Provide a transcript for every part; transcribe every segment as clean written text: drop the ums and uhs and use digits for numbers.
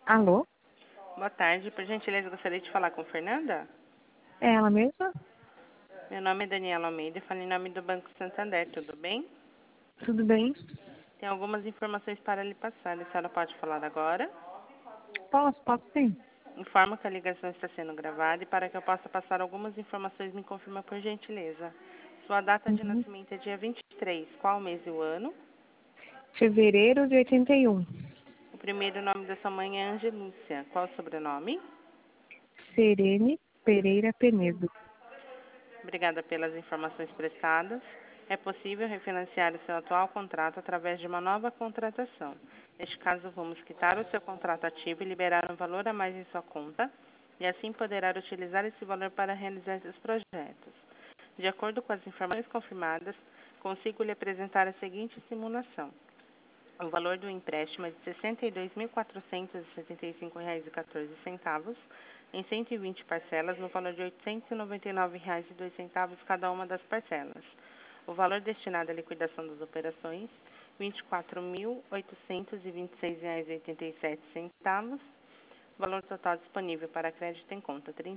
Alô? Boa tarde, por gentileza, gostaria de falar com Fernanda? É ela mesma? Meu nome é Daniela Almeida e falo em nome do Banco Santander, tudo bem? Tudo bem? Tem algumas informações para lhe passar, a senhora pode falar agora? Posso sim. Informo que a ligação está sendo gravada e para que eu possa passar algumas informações, me confirma por gentileza. Sua data de Uhum. nascimento é dia 23, qual o mês e o ano? Fevereiro de 81. O primeiro nome da sua mãe é Angelúcia, qual o sobrenome? Serene Pereira Penedo. Obrigada pelas informações prestadas. É possível refinanciar o seu atual contrato através de uma nova contratação. Neste caso, vamos quitar o seu contrato ativo e liberar um valor a mais em sua conta, e assim poderá utilizar esse valor para realizar seus projetos. De acordo com as informações confirmadas, consigo lhe apresentar a seguinte simulação. O valor do empréstimo é de R$ 62.475,14 em 120 parcelas, no valor de R$ 899,02 cada uma das parcelas. O valor destinado à liquidação das operações, R$ 24.826,87. Valor total disponível para crédito em conta, R$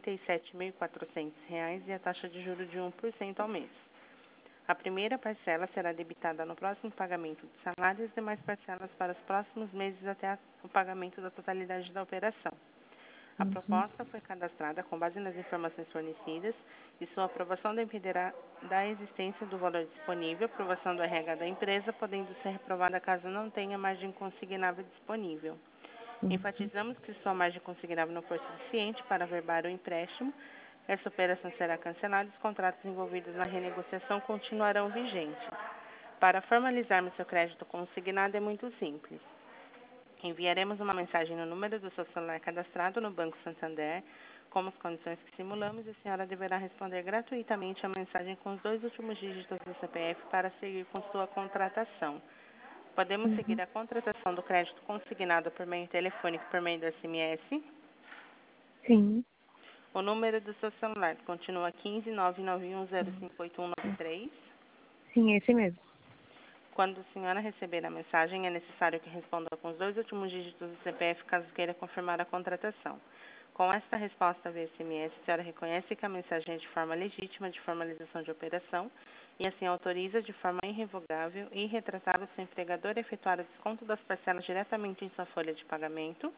37.400 e a taxa de juros de 1% ao mês. A primeira parcela será debitada no próximo pagamento de salário e as demais parcelas para os próximos meses até o pagamento da totalidade da operação. A Uhum. proposta foi cadastrada com base nas informações fornecidas e sua aprovação dependerá da existência do valor disponível, aprovação do RH da empresa, podendo ser reprovada caso não tenha margem consignável disponível. Uhum. Enfatizamos que se sua margem consignável não for suficiente para averbar o empréstimo, essa operação será cancelada e os contratos envolvidos na renegociação continuarão vigentes. Para formalizarmos seu crédito consignado é muito simples. Enviaremos uma mensagem no número do seu celular cadastrado no Banco Santander, como as condições que simulamos, e a senhora deverá responder gratuitamente a mensagem com os 2 últimos dígitos do CPF para seguir com sua contratação. Podemos seguir Uhum. a contratação do crédito consignado por meio telefônico por meio do SMS. Sim. O número do seu celular continua 15991058193. Sim, esse mesmo. Quando a senhora receber a mensagem, é necessário que responda com os 2 últimos dígitos do CPF caso queira confirmar a contratação. Com esta resposta via SMS, a senhora reconhece que a mensagem é de forma legítima de formalização de operação e assim autoriza de forma irrevogável e irretratável o seu empregador a efetuar o desconto das parcelas diretamente em sua folha de pagamento.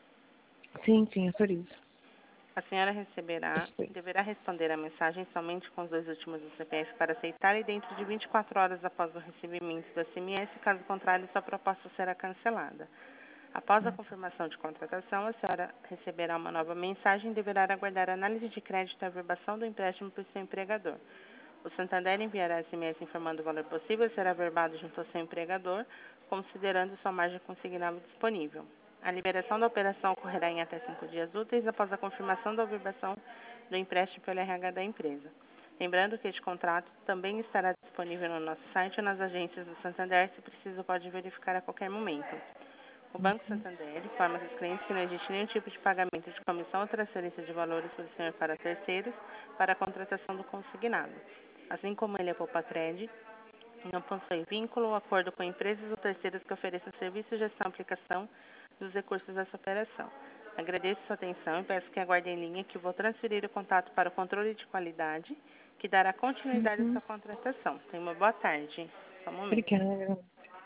Sim, autorizo. A senhora Gostei. deverá responder a mensagem somente com os 2 últimos do CPF para aceitar e dentro de 24 horas após o recebimento do SMS, caso contrário, sua proposta será cancelada. Após a confirmação de contratação, a senhora receberá uma nova mensagem e deverá aguardar a análise de crédito e a averbação do empréstimo por seu empregador. O Santander enviará SMS informando o valor possível a ser averbado junto ao seu empregador, considerando sua margem consignável disponível. A liberação da operação ocorrerá em até 5 dias úteis após a confirmação da averbação do empréstimo pelo RH da empresa. Lembrando que este contrato também estará disponível no nosso site ou nas agências do Santander, se preciso pode verificar a qualquer momento. O Banco Santander informa aos clientes que não existe nenhum tipo de pagamento de comissão ou transferência de valores do senhor para terceiros para a contratação do consignado. Assim como ele é poupa-crédito, não possui vínculo ou acordo com empresas ou terceiros que ofereçam serviço de gestão e aplicação dos recursos dessa operação. Agradeço sua atenção e peço que aguarde em linha que vou transferir o contato para o controle de qualidade, que dará continuidade à Uhum. sua contratação. Tenha uma boa tarde. Só um momento. Obrigada.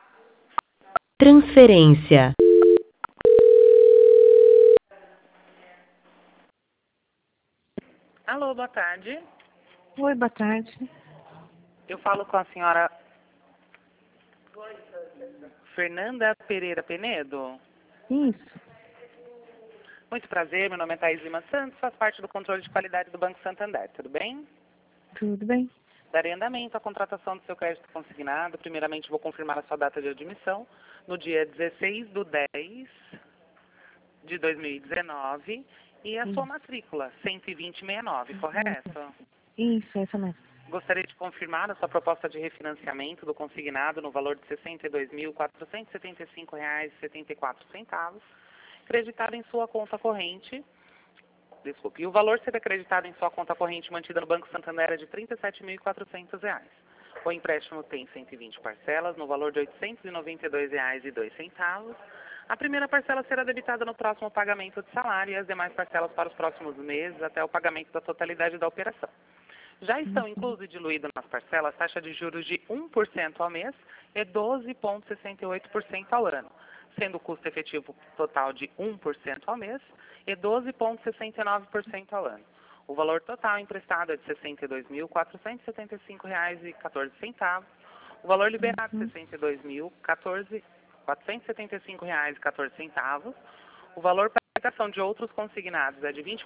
Transferência. Alô, boa tarde. Oi, boa tarde. Eu falo com a senhora Fernanda Pereira Penedo. Isso. Muito prazer, meu nome é Thaís Lima Santos, faço parte do controle de qualidade do Banco Santander, tudo bem? Tudo bem? Darei andamento à contratação do seu crédito consignado. Primeiramente, vou confirmar a sua data de admissão no dia 16 de 10 de 2019 e a sua Isso. matrícula, 12069, correto? Isso, essa mesmo. Gostaria de confirmar a sua proposta de refinanciamento do consignado no valor de R$ 62.475,74, acreditado em sua conta corrente. Desculpe. E o valor ser acreditado em sua conta corrente mantida no Banco Santander é de R$ 37.400. O empréstimo tem 120 parcelas, no valor de R$ 892,02. A primeira parcela será debitada no próximo pagamento de salário e as demais parcelas para os próximos meses até o pagamento da totalidade da operação. Já estão inclusos e diluídos nas parcelas taxa de juros de 1% ao mês e 12,68% ao ano, sendo o custo efetivo total de 1% ao mês e 12,69% ao ano. O valor total emprestado é de R$ 62.475,14. O valor liberado é R$ 62.475,14. O valor para a aplicação de outros consignados é de R$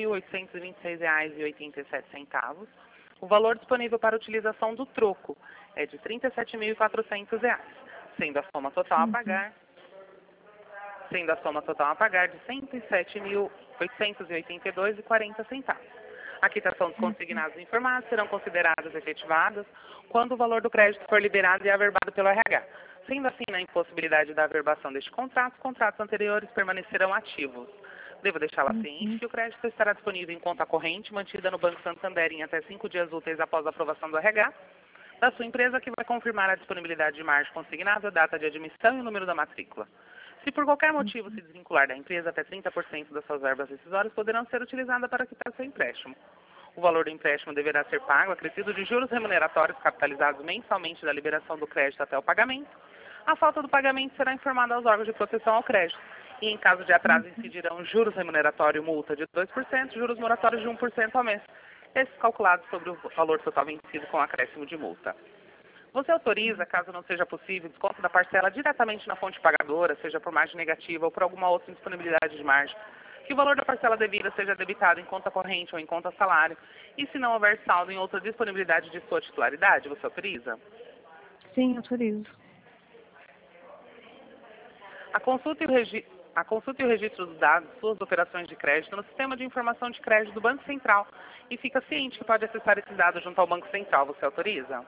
24.826,87. O valor disponível para utilização do troco é de R$ 37.400, sendo a soma total a pagar de R$ 107.882,40. A quitação dos consignados informados serão consideradas efetivadas quando o valor do crédito for liberado e averbado pelo RH. Sendo assim, na impossibilidade da averbação deste contrato, os contratos anteriores permanecerão ativos. Devo deixá-la ciente que o crédito estará disponível em conta corrente mantida no Banco Santander em até 5 dias úteis após a aprovação do RH da sua empresa, que vai confirmar a disponibilidade de margem consignada, a data de admissão e o número da matrícula. Se por qualquer motivo se desvincular da empresa, até 30% das suas verbas rescisórias poderão ser utilizadas para quitar seu empréstimo. O valor do empréstimo deverá ser pago acrescido de juros remuneratórios capitalizados mensalmente da liberação do crédito até o pagamento. A falta do pagamento será informada aos órgãos de proteção ao crédito. E, em caso de atraso, incidirão juros remuneratório multa de 2%, juros moratórios de 1% ao mês. Esses calculados sobre o valor total vencido com acréscimo de multa. Você autoriza, caso não seja possível, desconto da parcela diretamente na fonte pagadora, seja por margem negativa ou por alguma outra indisponibilidade de margem, que o valor da parcela devida seja debitado em conta corrente ou em conta salário, e se não houver saldo em outra disponibilidade de sua titularidade, você autoriza? Sim, autorizo. A consulta e o registro dos dados de suas operações de crédito no Sistema de Informação de Crédito do Banco Central e fica ciente que pode acessar esses dados junto ao Banco Central. Você autoriza?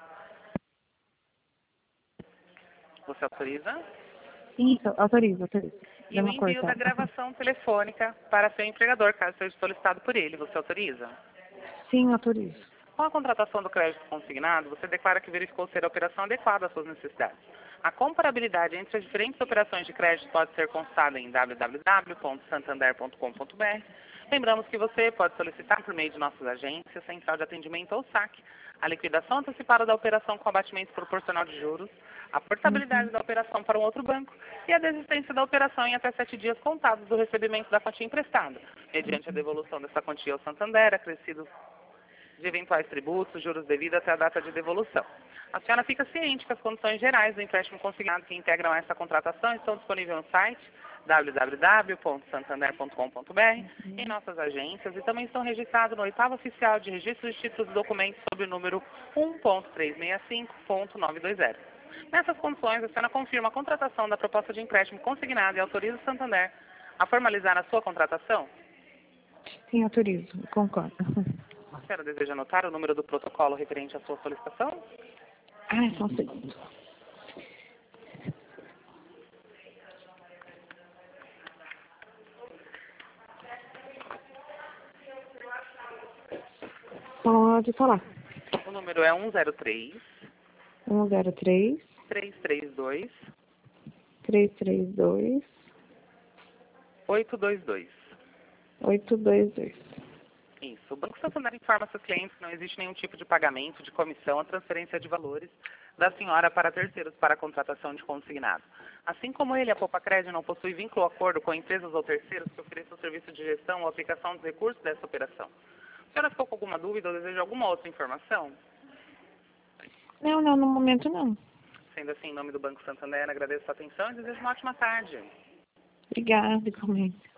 Você autoriza? Isso, autorizo. E Deu o uma envio da cortada. gravação telefônica para seu empregador, caso seja solicitado por ele. Você autoriza? Sim, autorizo. Com a contratação do crédito consignado, você declara que verificou ser a operação adequada às suas necessidades. A comparabilidade entre as diferentes operações de crédito pode ser consultada em www.santander.com.br. Lembramos que você pode solicitar por meio de nossas agências, central de atendimento ou saque, a liquidação antecipada da operação com abatimento proporcional de juros, a portabilidade da operação para um outro banco e a desistência da operação em até 7 dias contados do recebimento da quantia emprestada, mediante a devolução dessa quantia ao Santander, acrescidos de eventuais tributos, juros devidos até a data de devolução. A senhora fica ciente que as condições gerais do empréstimo consignado que integram essa contratação estão disponíveis no site www.santander.com.br, em nossas agências e também estão registrados no 8º Oficial de Registro de Títulos e Documentos sob o número 1.365.920. Nessas condições, a senhora confirma a contratação da proposta de empréstimo consignado e autoriza o Santander a formalizar a sua contratação? Sim, autorizo. Concordo. A senhora deseja anotar o número do protocolo referente à sua solicitação? Só um segundo. Pode falar. O número é 103 103 332 332 822. 822. Isso. O Banco Santander informa seus clientes que não existe nenhum tipo de pagamento, de comissão ou transferência de valores da senhora para terceiros para a contratação de consignado. Assim como ele, a Popacred não possui vínculo ou acordo com empresas ou terceiros que ofereçam o serviço de gestão ou aplicação dos recursos dessa operação. A senhora ficou com alguma dúvida ou deseja alguma outra informação? Não, no momento não. Sendo assim, em nome do Banco Santander, agradeço a sua atenção e desejo uma ótima tarde. Obrigada, igualmente.